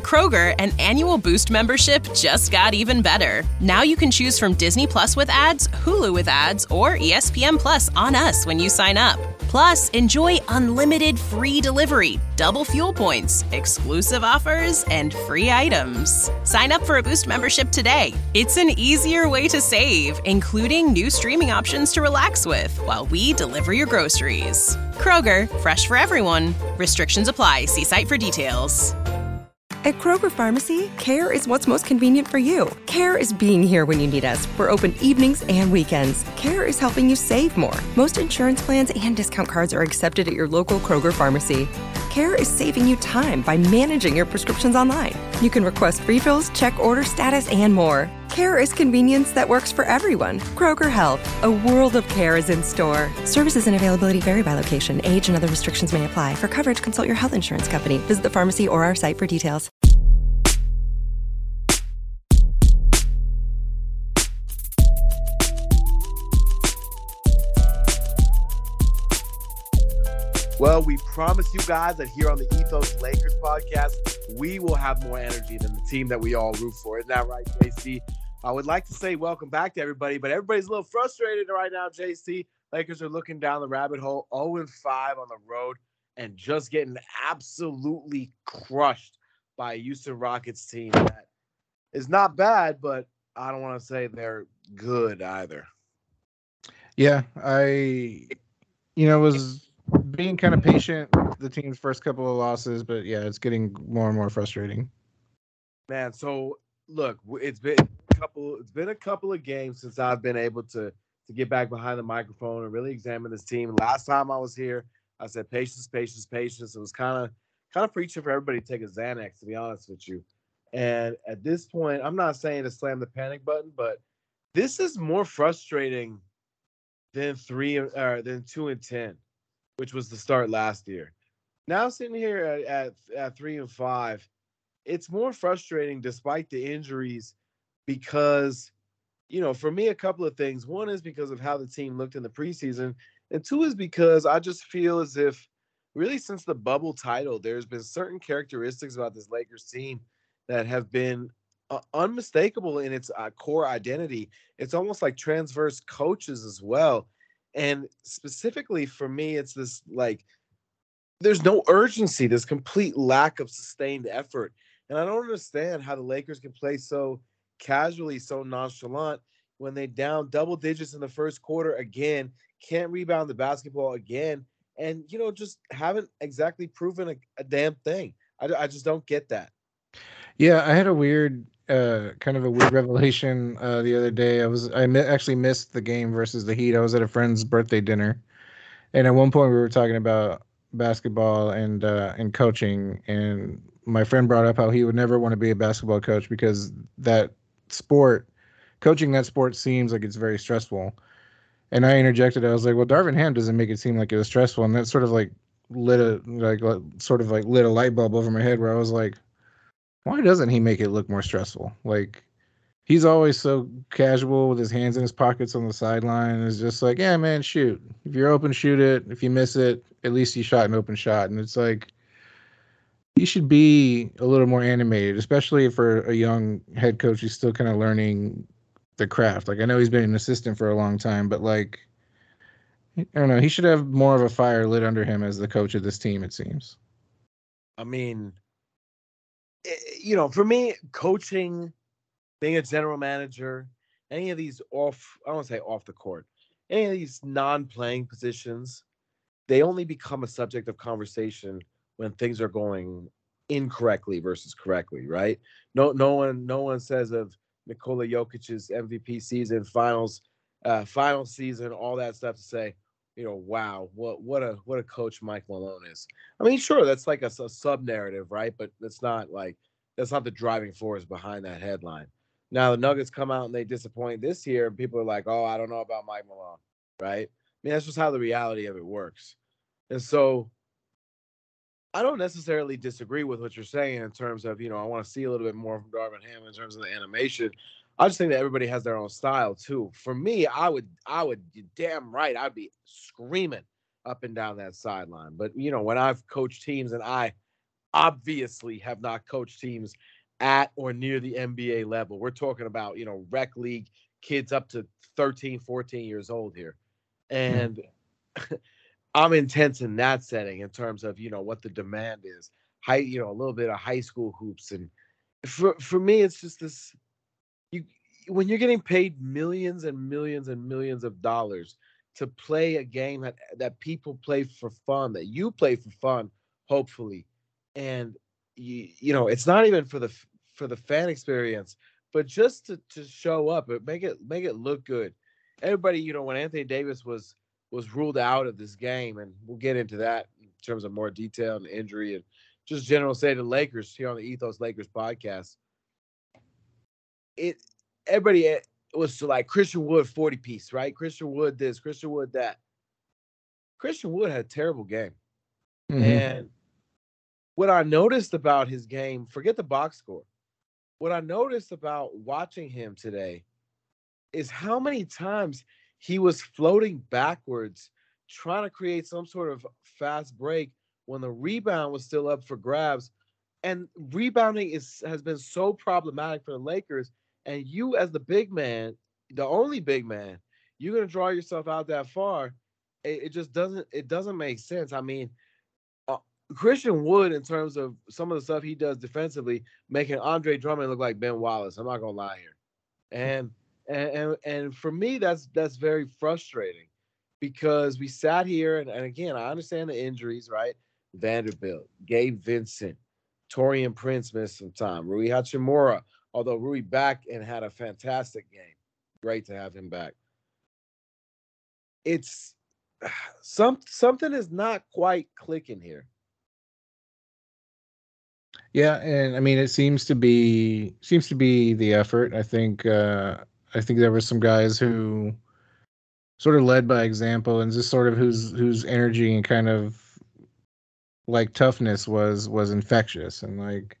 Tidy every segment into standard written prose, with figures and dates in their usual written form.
Kroger, an annual Boost membership just got even better. Now you can choose from Disney Plus with ads, Hulu with ads, or ESPN Plus on us when you sign up. Plus, enjoy unlimited free delivery, double fuel points, exclusive offers, and free items. Sign up for a Boost membership today. It's an easier way to save, including new streaming options to relax with while we deliver your groceries. Kroger, fresh for everyone. Restrictions apply. See site for details. At Kroger Pharmacy, care is what's most convenient for you. Care is being here when you need us. We're open evenings and weekends. Care is helping you save more. Most insurance plans and discount cards are accepted at your local Kroger Pharmacy. Care is saving you time by managing your prescriptions online. You can request refills, check order status, and more. Care is convenience that works for everyone. Kroger Health, a world of care is in store. Services and availability vary by location. Age and other restrictions may apply. For coverage, consult your health insurance company. Visit the pharmacy or our site for details. Well, we promise you guys that here on the Ethos Lakers podcast, we will have more energy than the team that we all root for. Isn't that right, JC? I would like to say welcome back to everybody, but everybody's a little frustrated right now, JC. Lakers are looking down the rabbit hole, 0-5 on the road, and just getting absolutely crushed by a Houston Rockets team that is not bad, but I don't want to say they're good either. Yeah, I was being kind of patient with the team's first couple of losses, but yeah, it's getting more and more frustrating. Man, so look, it's been a couple of games since I've been able to get back behind the microphone and really examine this team. Last time I was here, I said patience, patience, patience. It was kind of preaching for everybody to take a Xanax, to be honest with you. And at this point, I'm not saying to slam the panic button, but this is more frustrating than 2-10. Which was the start last year. Now sitting here at 3-5, it's more frustrating despite the injuries because, for me, a couple of things. One is because of how the team looked in the preseason, and two is because I just feel as if really since the bubble title, there's been certain characteristics about this Lakers team that have been unmistakable in its core identity. It's almost like transverse coaches as well. And specifically for me, it's this there's no urgency, this complete lack of sustained effort. And I don't understand how the Lakers can play so casually, so nonchalant when they down double digits in the first quarter again, can't rebound the basketball again, and, just haven't exactly proven a damn thing. I just don't get that. Yeah, I had a weird kind of a weird revelation the other day. Actually missed the game versus the Heat. I was at a friend's birthday dinner, and at one point we were talking about basketball and coaching, and my friend brought up how he would never want to be a basketball coach because coaching that sport seems like it's very stressful. And I interjected. I was like, "Well, Darvin Ham doesn't make it seem like it was stressful," and that sort of lit a light bulb over my head where I was like, why doesn't he make it look more stressful? He's always so casual with his hands in his pockets on the sideline. It's just like, yeah, man, shoot. If you're open, shoot it. If you miss it, at least you shot an open shot. And it's like, he should be a little more animated, especially for a young head coach who's still kind of learning the craft. I know he's been an assistant for a long time, but I don't know. He should have more of a fire lit under him as the coach of this team, it seems. I mean, for me, coaching, being a general manager, any of these I don't want to say off the court, any of these non-playing positions, they only become a subject of conversation when things are going incorrectly versus correctly, right? No one says of Nikola Jokic's MVP season, final season, all that stuff to say, wow, what a coach Mike Malone is. I mean, sure, that's like a sub-narrative, right? But that's not the driving force behind that headline. Now, the Nuggets come out and they disappoint this year, and people are like, oh, I don't know about Mike Malone, right? I mean, that's just how the reality of it works. And so I don't necessarily disagree with what you're saying in terms of, I want to see a little bit more from Darvin Ham in terms of the animation. I just think that everybody has their own style too. For me, I would damn right, I'd be screaming up and down that sideline. But when I've coached teams and I obviously have not coached teams at or near the NBA level. We're talking about, rec league kids up to 13, 14 years old here. And I'm intense in that setting in terms of, what the demand is. A little bit of high school hoops. And for me, it's just this, when you're getting paid millions and millions and millions of dollars to play a game that people play for fun, that you play for fun, hopefully. And it's not even for the fan experience, but just to show up, make it look good. Everybody, when Anthony Davis was ruled out of this game, and we'll get into that in terms of more detail and injury and just general state of the Lakers here on the Ethos Lakers podcast. Everybody was like Christian Wood 40 piece, right? Christian Wood this, Christian Wood that. Christian Wood had a terrible game. Mm-hmm. And what I noticed about his game, forget the box score. What I noticed about watching him today is how many times he was floating backwards, trying to create some sort of fast break when the rebound was still up for grabs. And rebounding has been so problematic for the Lakers. And you, as the big man, the only big man, you're going to draw yourself out that far. It just doesn't make sense. I mean, Christian Wood, in terms of some of the stuff he does defensively, making Andre Drummond look like Ben Wallace. I'm not going to lie here. And for me, that's very frustrating, because we sat here and again, I understand the injuries, right? Vanderbilt, Gabe Vincent, Taurean Prince missed some time, Rui Hachimura, although Rui back and had a fantastic game. Great to have him back. It's something is not quite clicking here. Yeah, and I mean, it seems to be the effort. I think there were some guys who sort of led by example, and just sort of whose energy and kind of like toughness was infectious. And like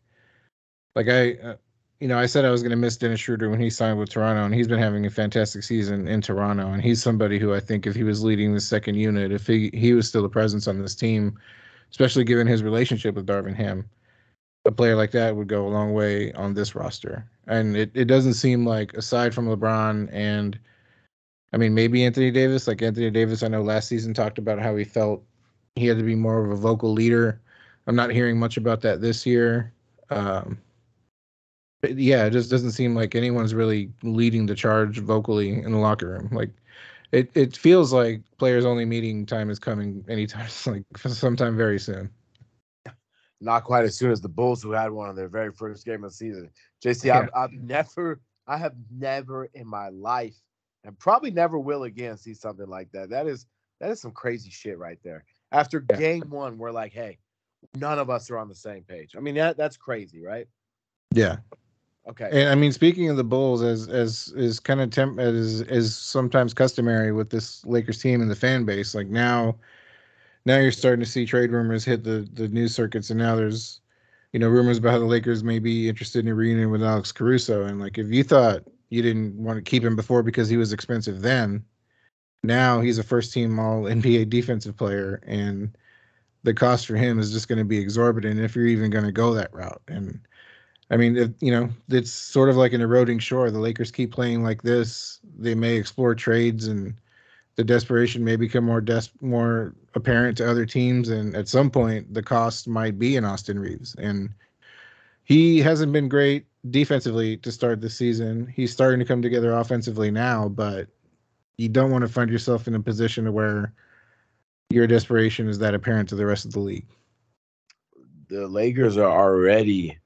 I said I was going to miss Dennis Schroeder when he signed with Toronto, and he's been having a fantastic season in Toronto. And he's somebody who I think if he was leading the second unit, if he was still a presence on this team, especially given his relationship with Darvin Ham, a player like that would go a long way on this roster. And it doesn't seem like, aside from LeBron and, I mean, maybe Anthony Davis, I know last season talked about how he felt he had to be more of a vocal leader. I'm not hearing much about that this year. But yeah, it just doesn't seem like anyone's really leading the charge vocally in the locker room. Like, it feels like players only meeting time is coming anytime, like sometime very soon. Not quite as soon as the Bulls, who had one on their very first game of the season. JC, yeah. I have never in my life, and probably never will again, see something like that. That is some crazy shit right there. After game one, we're like, hey, none of us are on the same page. I mean, that's crazy, right? Yeah. Okay. And I mean, speaking of the Bulls, as kind of as sometimes customary with this Lakers team and the fan base, like now you're starting to see trade rumors hit the news circuits, and now there's, rumors about how the Lakers may be interested in a reunion with Alex Caruso. And like, if you thought you didn't want to keep him before because he was expensive then, now he's a first-team All-NBA defensive player, and the cost for him is just going to be exorbitant if you're even going to go that route. And I mean, it's sort of like an eroding shore. The Lakers keep playing like this, they may explore trades, and the desperation may become more apparent to other teams. And at some point, the cost might be in Austin Reeves. And he hasn't been great defensively to start the season. He's starting to come together offensively now, but you don't want to find yourself in a position where your desperation is that apparent to the rest of the league. The Lakers are already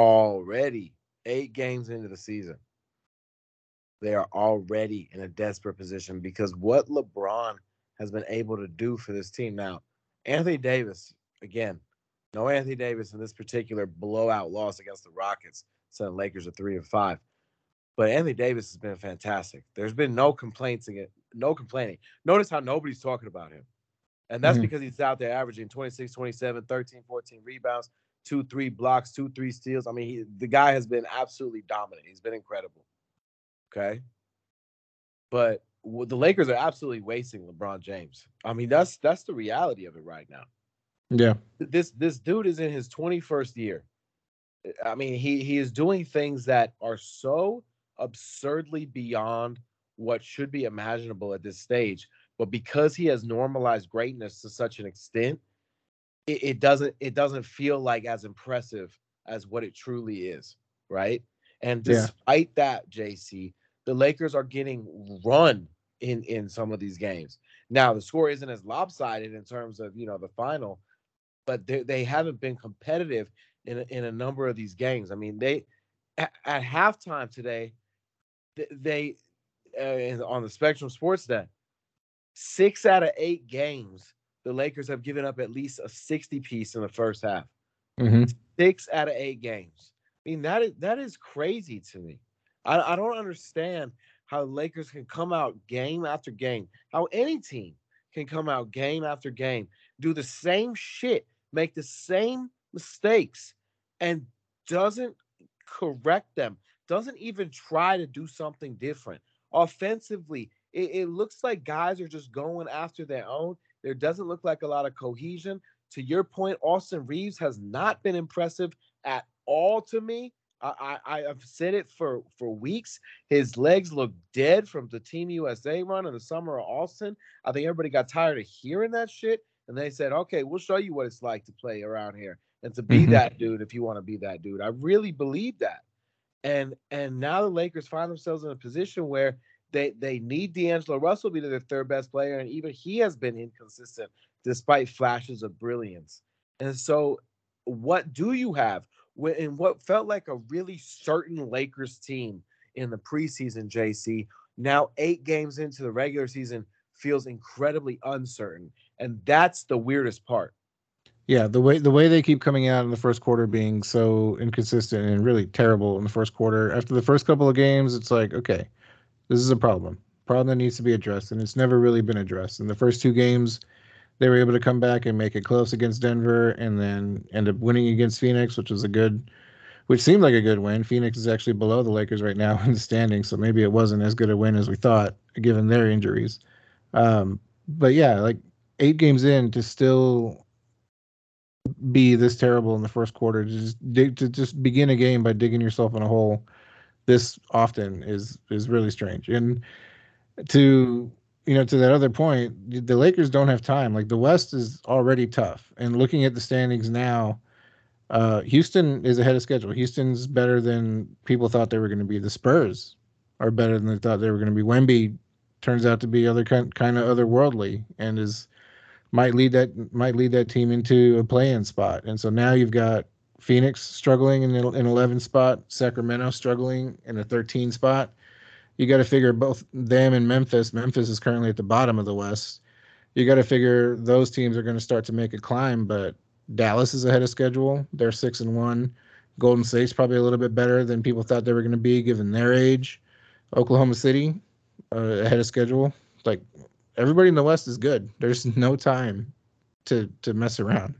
8 games into the season. They are already in a desperate position because what LeBron has been able to do for this team. Now, Anthony Davis, again, no Anthony Davis in this particular blowout loss against the Rockets. So the Lakers are 3-5. But Anthony Davis has been fantastic. There's been no complaining. Notice how nobody's talking about him. And that's because he's out there averaging 26, 27, 13, 14 rebounds, 2-3 blocks, 2-3 steals. I mean, the guy has been absolutely dominant. He's been incredible. Okay. But the Lakers are absolutely wasting LeBron James. I mean, that's the reality of it right now. Yeah. This dude is in his 21st year. I mean, he is doing things that are so absurdly beyond what should be imaginable at this stage. But because he has normalized greatness to such an extent, it doesn't feel like as impressive as what it truly is, right? And Yeah. despite that, JC, the Lakers are getting run in some of these games. Now the score isn't as lopsided in terms of the final, but they haven't been competitive in a number of these games. I mean, they at halftime today, they on the Spectrum Sports Net, 6 out of 8 games, the Lakers have given up at least a 60 piece in the first half. Mm-hmm. 6 out of 8 games. I mean, that is crazy to me. I don't understand how the Lakers can come out game after game, how any team can come out game after game, do the same shit, make the same mistakes, and doesn't correct them, doesn't even try to do something different. Offensively, it looks like guys are just going after their own. There doesn't look like a lot of cohesion. To your point, Austin Reeves has not been impressive at all to me. I've said it for weeks. His legs look dead from the Team USA run in the summer of Austin. I think everybody got tired of hearing that shit, and they said, "Okay, we'll show you what it's like to play around here and to be Mm-hmm. that dude if you want to be that dude." I really believe that, and now the Lakers find themselves in a position where they need D'Angelo Russell to be their third best player, and even he has been inconsistent despite flashes of brilliance. And so, what do you have in what felt like a really certain Lakers team in the preseason, JC? Now, 8 games into the regular season, feels incredibly uncertain, and that's the weirdest part. Yeah, the way they keep coming out in the first quarter being so inconsistent and really terrible in the first quarter. After the first couple of games, it's like, okay, this is a problem that needs to be addressed, and it's never really been addressed. In the first 2 games, they were able to come back and make it close against Denver, and then end up winning against Phoenix, which seemed like a good win. Phoenix is actually below the Lakers right now in the standings, so maybe it wasn't as good a win as we thought, given their injuries. But yeah, like 8 games in to still be this terrible in the first quarter, to just begin a game by digging yourself in a hole this often is really strange. And to to that other point, the Lakers don't have time. Like the West is already tough, and looking at the standings now, Houston is ahead of schedule. Houston's better than people thought they were going to be. The Spurs are better than they thought they were going to be. Wemby turns out to be other kind of otherworldly, and is might lead that team into a play-in spot. And so now you've got Phoenix struggling in an 11 spot, Sacramento struggling in a 13 spot. You got to figure both them and Memphis. Memphis is currently at the bottom of the West. You got to figure those teams are going to start to make a climb, but Dallas is ahead of schedule. They're 6-1. Golden State's probably a little bit better than people thought they were going to be given their age. Oklahoma City ahead of schedule. Like everybody in the West is good. There's no time to mess around.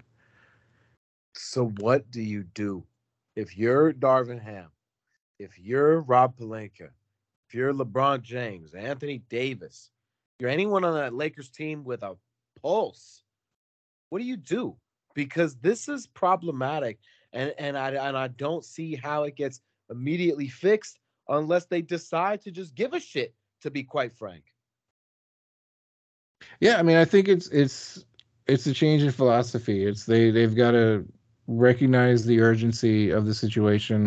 So what do you do if you're Darvin Ham, if you're Rob Pelinka, if you're LeBron James, Anthony Davis, you're anyone on that Lakers team with a pulse? What do you do? Because this is problematic, and I don't see how it gets immediately fixed unless they decide to just give a shit. To be quite frank. Yeah, I mean, I think it's a change in philosophy. They've got to recognize the urgency of the situation.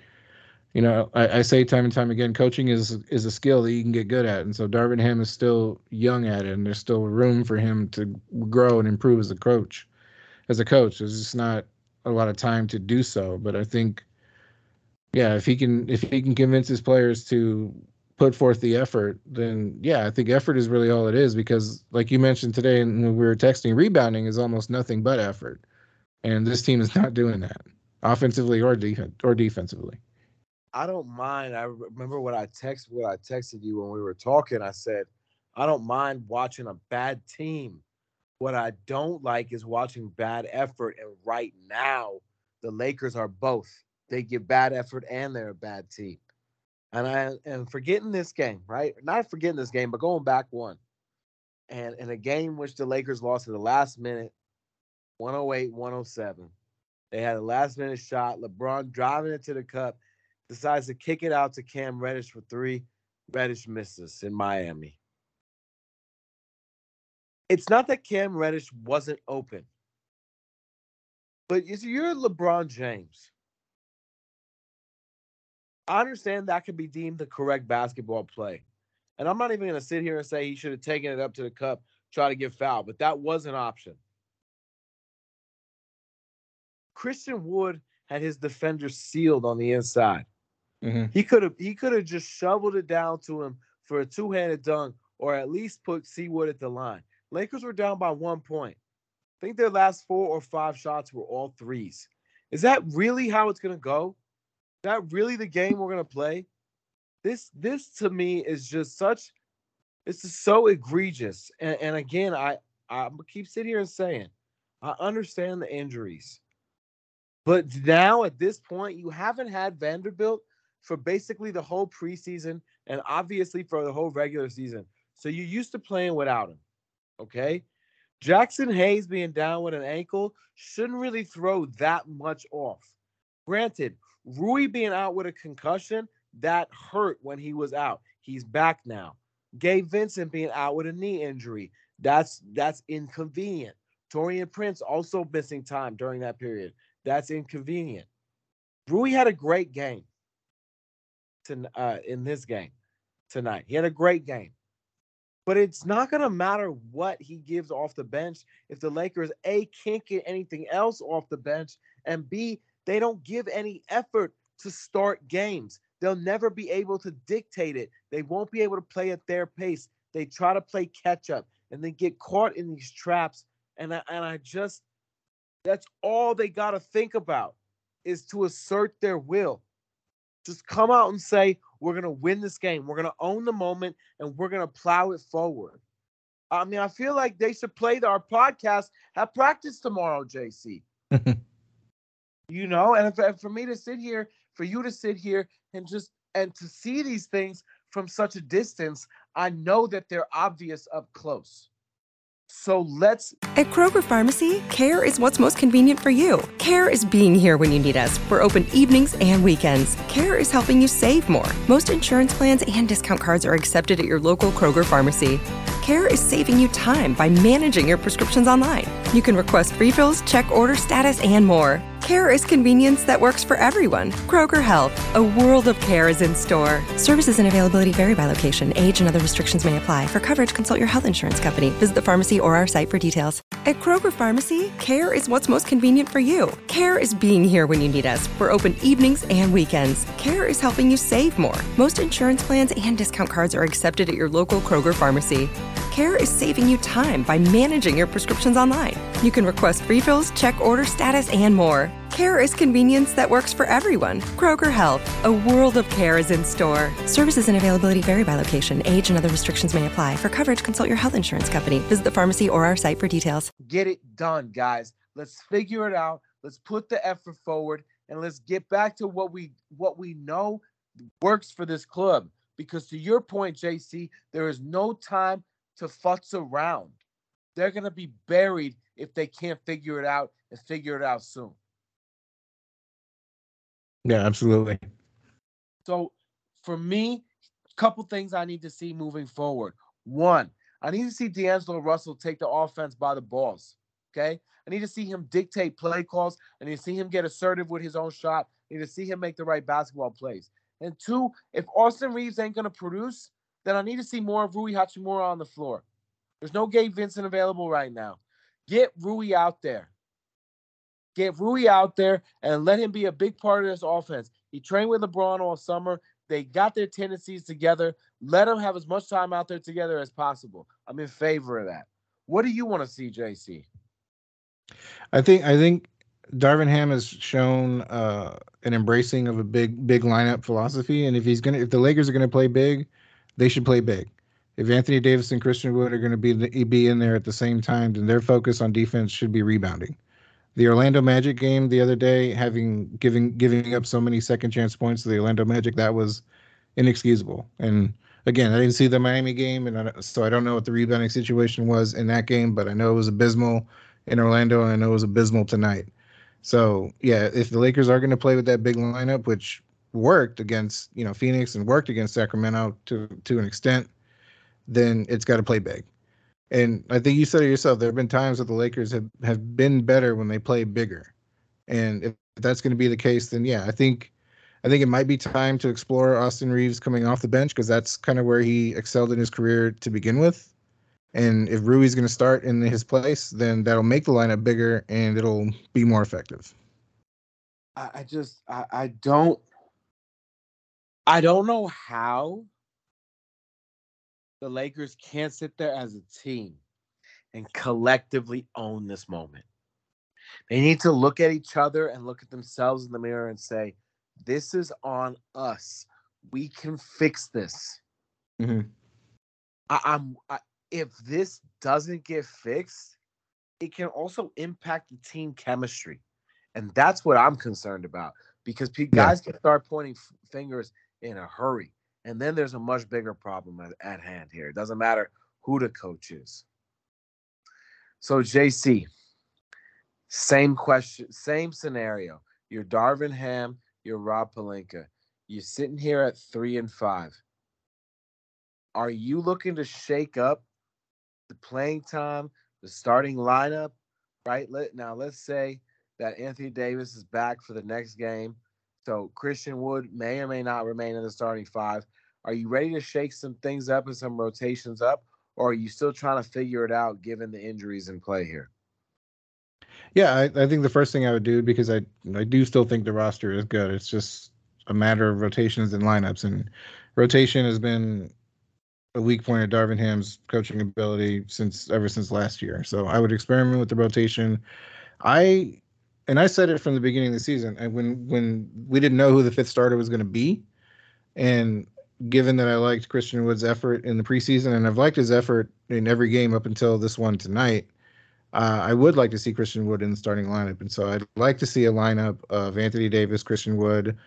I say time and time again, coaching is a skill that you can get good at, and so Darvin Ham is still young at it, and there's still room for him to grow and improve as a coach. There's just not a lot of time to do so. But I think, yeah, if he can convince his players to put forth the effort, then yeah, I think effort is really all it is. Because like you mentioned today, and when we were texting, rebounding is almost nothing but effort, and this team is not doing that, offensively or defensively. I don't mind. I remember what I texted you when we were talking. I said, I don't mind watching a bad team. What I don't like is watching bad effort. And right now, the Lakers are both. They give bad effort and they're a bad team. And I am forgetting this game, right? Not forgetting this game, but going back one. And in a game which the Lakers lost at the last minute, 108, 107. They had a last-minute shot. LeBron driving into the cup, decides to kick it out to Cam Reddish for three. Reddish misses in Miami. It's not that Cam Reddish wasn't open, but if you're LeBron James, I understand that could be deemed the correct basketball play. And I'm not even going to sit here and say he should have taken it up to the cup, try to get fouled, but that was an option. Christian Wood had his defender sealed on the inside. Mm-hmm. He could have just shoveled it down to him for a two-handed dunk, or at least put Seawood at the line. Lakers were down by 1 point. I think their last 4 or 5 shots were all threes. Is that really how it's going to go? Is that really the game we're going to play? This to me is just such, it's just so egregious. And again, I keep sitting here and saying, I understand the injuries. But now at this point, you haven't had Vanderbilt for basically the whole preseason and obviously for the whole regular season. So you're used to playing without him, okay? Jackson Hayes being down with an ankle shouldn't really throw that much off. Granted, Rui being out with a concussion, that hurt when he was out. He's back now. Gabe Vincent being out with a knee injury, that's inconvenient. Taurean Prince also missing time during that period. That's inconvenient. Rui had a great game in this game tonight. He had a great game. But it's not going to matter what he gives off the bench if the Lakers, A, can't get anything else off the bench, and B, they don't give any effort to start games. They'll never be able to dictate it. They won't be able to play at their pace. They try to play catch up and they get caught in these traps. And I just, that's all they got to think about is to assert their will. Just come out and say, we're going to win this game. We're going to own the moment and we're going to plow it forward. I mean, I feel like they should play our podcast at practice tomorrow, JC. You know, and for me to sit here, for you to sit here and to see these things from such a distance, I know that they're obvious up close. So let's... At Kroger Pharmacy, care is what's most convenient for you. Care is being here when you need us. We're open evenings and weekends. Care is helping you save more. Most insurance plans and discount cards are accepted at your local Kroger Pharmacy. Care is saving you time by managing your prescriptions online. You can request refills, check order status, and more. Care is convenience that works for everyone. Kroger Health, a world of care is in store. Services and availability vary by location. Age and other restrictions may apply. For coverage, consult your health insurance company. Visit the pharmacy or our site for details. At Kroger Pharmacy, care is what's most convenient for you. Care is being here when you need us. We're open evenings and weekends. Care is helping you save more. Most insurance plans and discount cards are accepted at your local Kroger Pharmacy. Care is saving you time by managing your prescriptions online. You can request refills, check order status, and more. Care is convenience that works for everyone. Kroger Health, a world of care is in store. Services and availability vary by location. Age and other restrictions may apply. For coverage, consult your health insurance company. Visit the pharmacy or our site for details. Get it done, guys. Let's figure it out. Let's put the effort forward, and let's get back to what we know works for this club. Because to your point, JC, there is no time to futz around. They're going to be buried if they can't figure it out and figure it out soon. Yeah, absolutely. So for me, a couple things I need to see moving forward. One, I need to see D'Angelo Russell take the offense by the balls. Okay? I need to see him dictate play calls. I need to see him get assertive with his own shot. I need to see him make the right basketball plays. And two, if Austin Reeves ain't going to produce, then I need to see more of Rui Hachimura on the floor. There's no Gabe Vincent available right now. Get Rui out there. Get Rui out there and let him be a big part of this offense. He trained with LeBron all summer. They got their tendencies together. Let them have as much time out there together as possible. I'm in favor of that. What do you want to see, JC? I think Darvin Ham has shown an embracing of a big lineup philosophy, and if the Lakers are gonna play big, they should play big. If Anthony Davis and Christian Wood are going to be in there at the same time, then their focus on defense should be rebounding. The Orlando Magic game the other day, giving up so many second chance points to the Orlando Magic, that was inexcusable. And again, I didn't see the Miami game, and so I don't know what the rebounding situation was in that game, but I know it was abysmal. in Orlando, and I know it was abysmal tonight. So yeah, if the Lakers are going to play with that big lineup, which worked against Phoenix and worked against Sacramento to an extent, then it's got to play big. And I think you said it yourself. There have been times that the Lakers have been better when they play bigger. And if that's going to be the case, then yeah, I think it might be time to explore Austin Reeves coming off the bench because that's kind of where he excelled in his career to begin with. And if Rui's going to start in his place, then that'll make the lineup bigger and it'll be more effective. I don't know how the Lakers can't sit there as a team and collectively own this moment. They need to look at each other and look at themselves in the mirror and say, this is on us. We can fix this. Mm-hmm. If this doesn't get fixed, it can also impact the team chemistry. And that's what I'm concerned about because guys can start pointing fingers in a hurry. And then there's a much bigger problem at hand here. It doesn't matter who the coach is. So, JC, same question, same scenario. You're Darvin Ham, you're Rob Pelinka. You're sitting here at 3-5. Are you looking to shake up the playing time, the starting lineup, right? Let's say that Anthony Davis is back for the next game. So Christian Wood may or may not remain in the starting five. Are you ready to shake some things up and some rotations up, or are you still trying to figure it out given the injuries in play here? Yeah, I think the first thing I would do, because I do still think the roster is good. It's just a matter of rotations and lineups. And rotation has been a weak point of Darvin Ham's coaching ability ever since last year. So I would experiment with the rotation. I said it from the beginning of the season, and when we didn't know who the fifth starter was going to be, and given that I liked Christian Wood's effort in the preseason, and I've liked his effort in every game up until this one tonight, I would like to see Christian Wood in the starting lineup. And so I'd like to see a lineup of Anthony Davis, Christian Wood,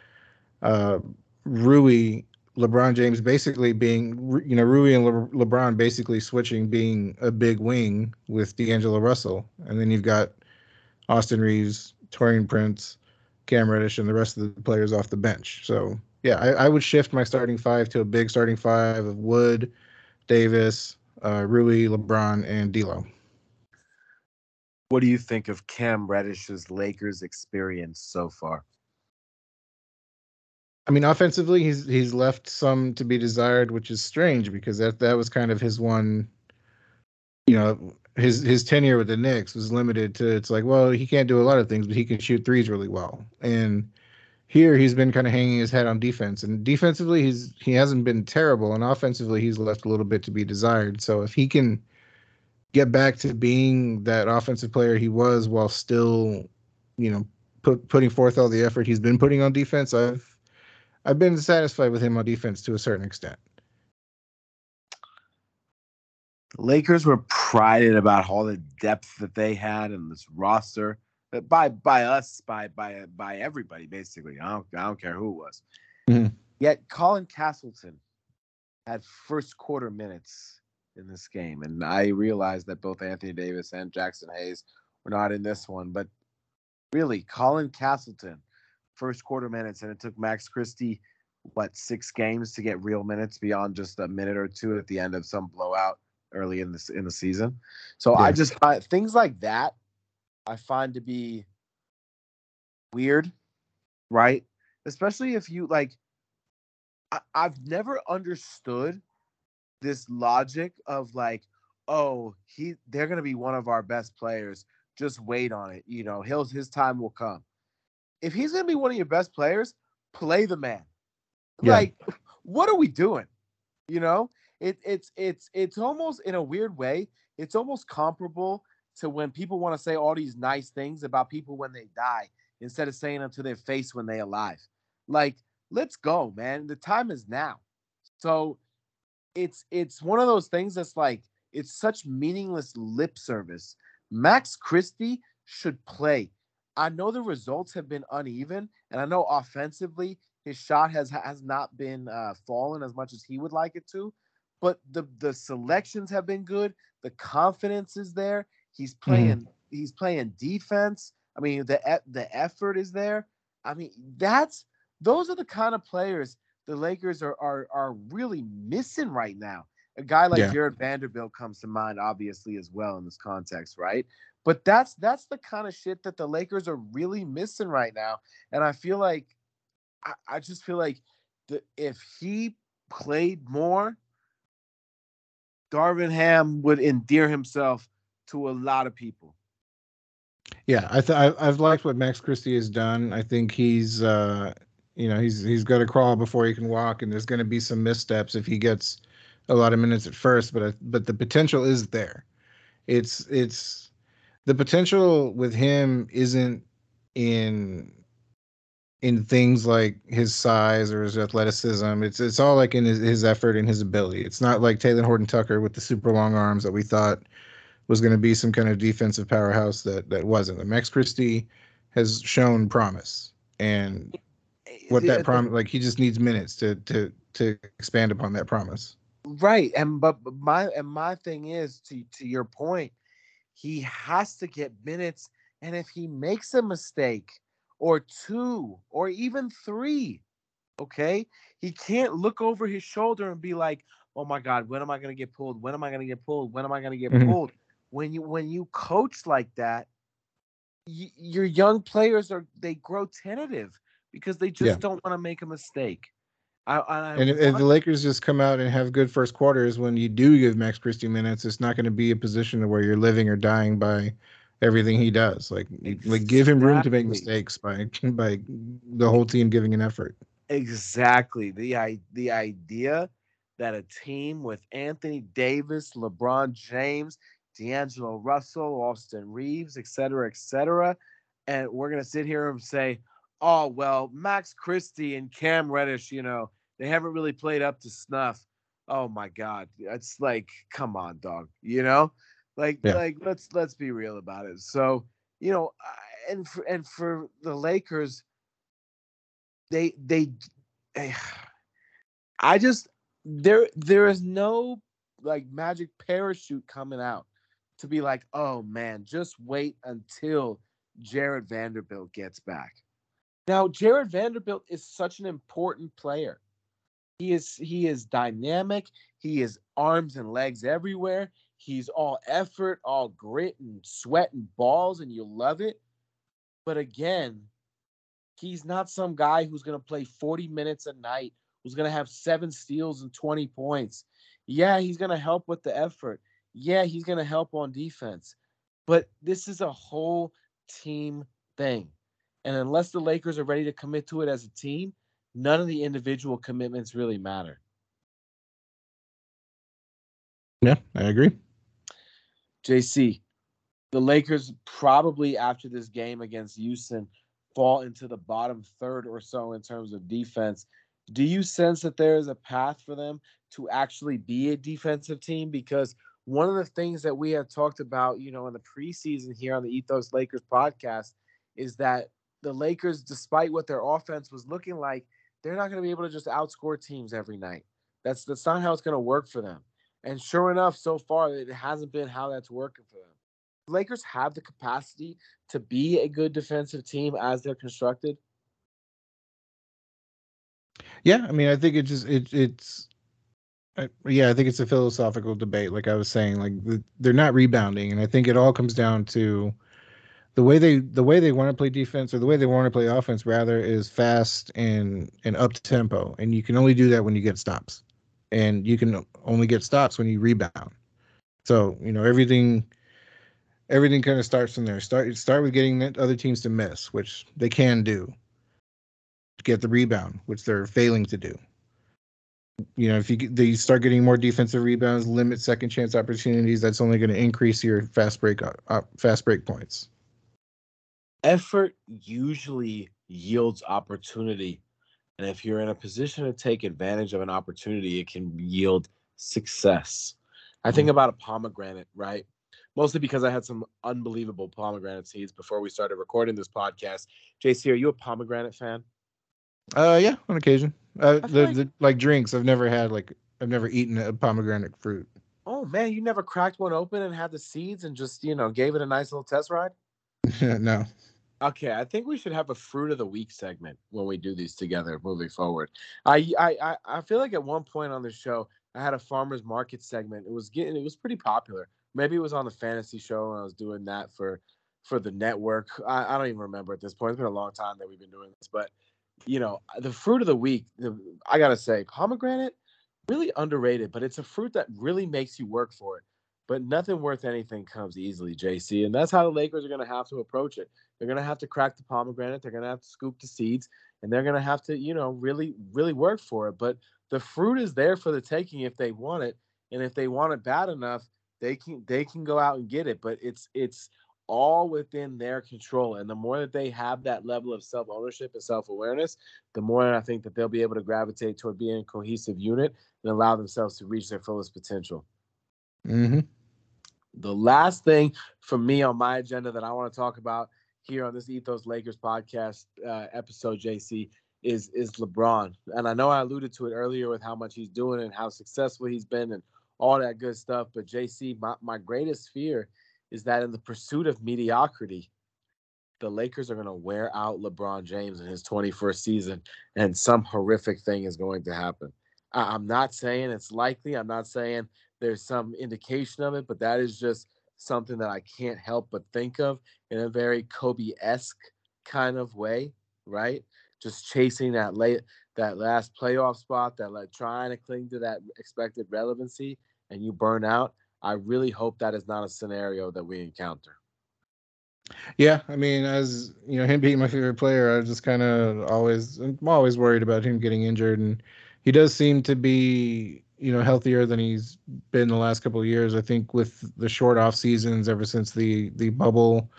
Rui, LeBron James basically being, Rui and LeBron basically switching, being a big wing with D'Angelo Russell. And then you've got Austin Reeves, Taurean Prince, Cam Reddish, and the rest of the players off the bench. So, yeah, I would shift my starting five to a big starting five of Wood, Davis, Rui, LeBron, and D'Lo. What do you think of Cam Reddish's Lakers experience so far? I mean, offensively, he's left some to be desired, which is strange because that was kind of his one. His tenure with the Knicks was limited to, it's like, well, he can't do a lot of things, but he can shoot threes really well. And here he's been kind of hanging his head on defense. And defensively, he hasn't been terrible, and offensively, he's left a little bit to be desired. So if he can get back to being that offensive player he was while still, putting forth all the effort he's been putting on defense, I've been satisfied with him on defense to a certain extent. The Lakers were prided about all the depth that they had in this roster, by us, by everybody basically. I don't care who it was. Mm-hmm. Yet Colin Castleton had first quarter minutes in this game, and I realized that both Anthony Davis and Jackson Hayes were not in this one, but really, Colin Castleton, first quarter minutes, and it took Max Christie 6 games to get real minutes beyond just a minute or two at the end of some blowout early in the season. So yeah. I just find things like that I find to be weird, right? Especially if you I've never understood this logic of they're gonna be one of our best players. Just wait on it. His time will come. If he's gonna be one of your best players, play the man. Yeah. What are we doing? It's almost, in a weird way, it's almost comparable to when people want to say all these nice things about people when they die instead of saying them to their face when they're alive. Let's go, man. The time is now. So it's one of those things that's it's such meaningless lip service. Max Christie should play. I know the results have been uneven, and I know offensively his shot has not been fallen as much as he would like it to, but the selections have been good. The confidence is there. He's playing he's playing defense. I mean, the effort is there. I mean, those are the kind of players the Lakers are really missing right now. A guy like Jared Vanderbilt comes to mind, obviously, as well in this context, right? But that's the kind of shit that the Lakers are really missing right now. And I feel like I just feel like if he played more, Darvin Ham would endear himself to a lot of people. Yeah, I've liked what Max Christie has done. I think he's he's got to crawl before he can walk, and there's going to be some missteps if he gets a lot of minutes at first. But the potential is there. It's the potential with him isn't in things like his size or his athleticism. It's all like in his effort and his ability. It's not like Taylor Horton Tucker with the super long arms that we thought was going to be some kind of defensive powerhouse that wasn't. Max Christie has shown promise, and what that promise, like, he just needs minutes to expand upon that promise. Right. But my thing is, to your point, he has to get minutes, and if he makes a mistake or two or even three, okay, he can't look over his shoulder and be like, oh my God, when am I going to get pulled? When am I going to get pulled? When am I going to get pulled? When you coach like that, your young players they grow tentative because they just don't want to make a mistake. If the Lakers just come out and have good first quarters, when you do give Max Christie minutes, it's not going to be a position where you're living or dying by everything he does. Like give him room to make mistakes by the whole team giving an effort. Exactly. The idea that a team with Anthony Davis, LeBron James, D'Angelo Russell, Austin Reeves, et cetera, and we're going to sit here and say, oh, well, Max Christie and Cam Reddish, they haven't really played up to snuff. Oh my God. It's like, come on, dog, Like let's be real about it. So, and for the Lakers, there is no like magic parachute coming out to be like, oh man, just wait until Jared Vanderbilt gets back. Now, Jared Vanderbilt is such an important player. He is dynamic. He is arms and legs everywhere. He's all effort, all grit and sweat and balls, and you'll love it. But again, he's not some guy who's going to play 40 minutes a night, who's going to have 7 steals and 20 points. Yeah, he's going to help with the effort. Yeah, he's going to help on defense. But this is a whole team thing. And unless the Lakers are ready to commit to it as a team, none of the individual commitments really matter. Yeah, I agree. JC, the Lakers probably after this game against Houston fall into the bottom third or so in terms of defense. Do you sense that there is a path for them to actually be a defensive team? Because one of the things that we have talked about, in the preseason here on the Ethos Lakers podcast is that the Lakers, despite what their offense was looking like, they're not going to be able to just outscore teams every night. That's not how it's going to work for them. And sure enough, so far, it hasn't been how that's working for them. The Lakers have the capacity to be a good defensive team as they're constructed. Yeah, I mean, I think I think it's a philosophical debate. Like I was saying, like they're not rebounding, and I think it all comes down to the way they want to play defense, or the way they want to play offense rather, is fast and up tempo, and you can only do that when you get stops, and you can only get stops when you rebound. So everything kind of starts from there. Start with getting other teams to miss, which they can do. Get the rebound, which they're failing to do. If they start getting more defensive rebounds, limit second chance opportunities, that's only going to increase your fast break points. Effort usually yields opportunity. And if you're in a position to take advantage of an opportunity, it can yield success. I think about a pomegranate, right? Mostly because I had some unbelievable pomegranate seeds before we started recording this podcast. JC, are you a pomegranate fan? Yeah, on occasion. Like drinks, I've never eaten a pomegranate fruit. Oh man, you never cracked one open and had the seeds and just gave it a nice little test ride? No. Okay, I think we should have a fruit of the week segment when we do these together moving forward. I feel like at one point on the show I had a farmers market segment. It was pretty popular. Maybe it was on the fantasy show when I was doing that for the network. I don't even remember at this point. It's been a long time that we've been doing this, but the fruit of the week, I gotta say, pomegranate, really underrated, but it's a fruit that really makes you work for it. But nothing worth anything comes easily, JC, and that's how the Lakers are going to have to approach it. They're going to have to crack the pomegranate. They're going to have to scoop the seeds, and they're going to have to, really, really work for it. But the fruit is there for the taking if they want it, and if they want it bad enough, they can go out and get it. But it's all within their control, and the more that they have that level of self-ownership and self-awareness, the more I think that they'll be able to gravitate toward being a cohesive unit and allow themselves to reach their fullest potential. Mm-hmm. The last thing for me on my agenda that I want to talk about here on this Ethos Lakers podcast episode, JC, is LeBron. And I know I alluded to it earlier with how much he's doing and how successful he's been and all that good stuff. But JC, my greatest fear is that in the pursuit of mediocrity, the Lakers are going to wear out LeBron James in his 21st season, and some horrific thing is going to happen. I'm not saying it's likely. I'm not saying there's some indication of it, but that is just something that I can't help but think of in a very Kobe-esque kind of way, right? Just chasing that last playoff spot, trying to cling to that expected relevancy, and you burn out. I really hope that is not a scenario that we encounter. Yeah, I mean, as you know, him being my favorite player, I'm always worried about him getting injured, and he does seem to be, healthier than he's been the last couple of years. I think with the short off seasons ever since the bubble,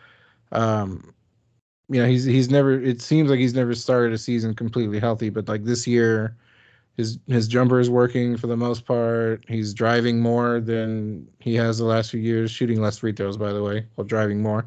he's never. It seems like he's never started a season completely healthy, but like this year, his jumper is working for the most part. He's driving more than he has the last few years, shooting less free throws, by the way, while driving more.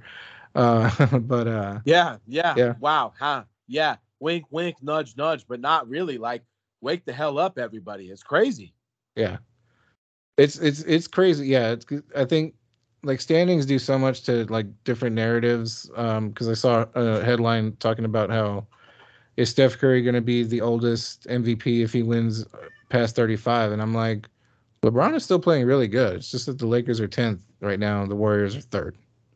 Yeah. Yeah. Wow. Huh. Yeah. Wink, wink, nudge, nudge, but not really. Like, wake the hell up, everybody. It's crazy. Yeah. It's crazy. Yeah. I think like standings do so much to like different narratives. Cause I saw a headline talking about how is Steph Curry going to be the oldest MVP if he wins past 35? And I'm like, LeBron is still playing really good. It's just that the Lakers are 10th right now and the Warriors are 3rd.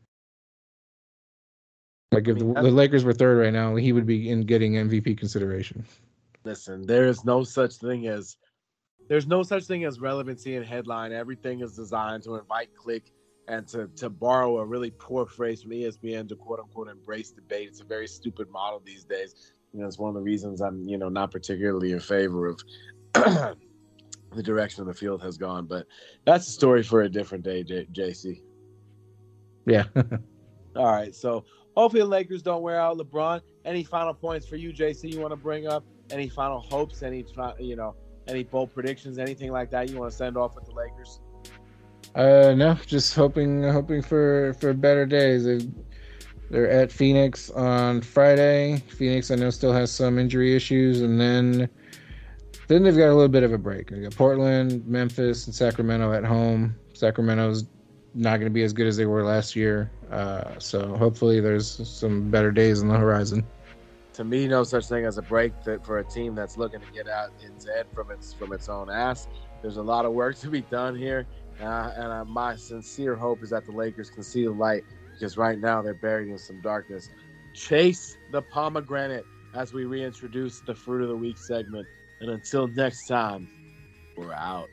Like if the Lakers were 3rd right now, he would be getting MVP consideration. Listen, there's no such thing as relevancy in headline. Everything is designed to invite click and to borrow a really poor phrase from ESPN to quote unquote embrace debate. It's a very stupid model these days. It's one of the reasons I'm not particularly in favor of the direction the field has gone. But that's a story for a different day, JC. Yeah. All right, so hopefully the Lakers don't wear out LeBron. Any final points for you, JC, you want to bring up? Any final hopes? Any bold predictions? Anything like that you want to send off with the Lakers? No, just hoping for better days. They're at Phoenix on Friday. Phoenix, I know, still has some injury issues, and then they've got a little bit of a break. They got Portland, Memphis, and Sacramento at home. Sacramento's not going to be as good as they were last year. So hopefully there's some better days on the horizon. To me, no such thing as a break for a team that's looking to get out its head from its own ass. There's a lot of work to be done here, and my sincere hope is that the Lakers can see the light, because right now they're buried in some darkness. Chase the pomegranate as we reintroduce the Fruit of the Week segment. And until next time, we're out.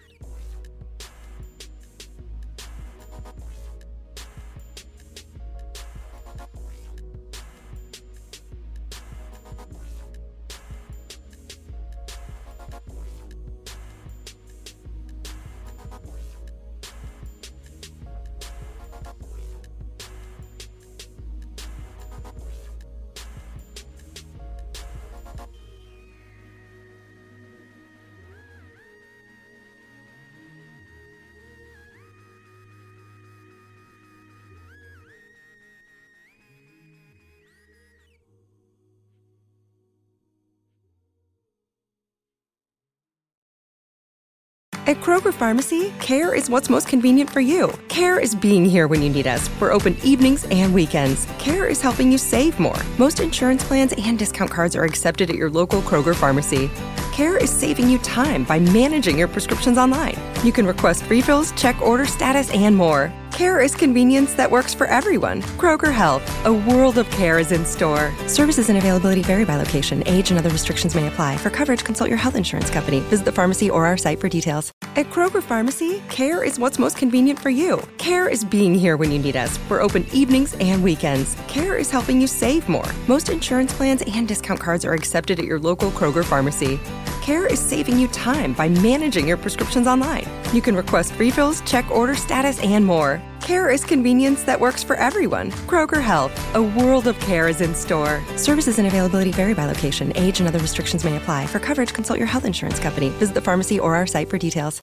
At Kroger Pharmacy, care is what's most convenient for you. Care is being here when you need us. We're open evenings and weekends. Care is helping you save more. Most insurance plans and discount cards are accepted at your local Kroger Pharmacy. Care is saving you time by managing your prescriptions online. You can request refills, check order status, and more. Care is convenience that works for everyone. Kroger Health, a world of care is in store. Services and availability vary by location. Age and other restrictions may apply. For coverage, consult your health insurance company. Visit the pharmacy or our site for details. At Kroger Pharmacy, care is what's most convenient for you. Care is being here when you need us. We're open evenings and weekends. Care is helping you save more. Most insurance plans and discount cards are accepted at your local Kroger Pharmacy. Care is saving you time by managing your prescriptions online. You can request refills, check order status, and more. Care is convenience that works for everyone. Kroger Health, a world of care is in store. Services and availability vary by location. Age and other restrictions may apply. For coverage, consult your health insurance company. Visit the pharmacy or our site for details.